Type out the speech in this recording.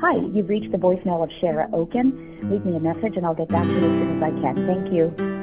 Hi, you've reached the voicemail of Shara Oken. Leave me a message and I'll get back to you as soon as I can. Thank you.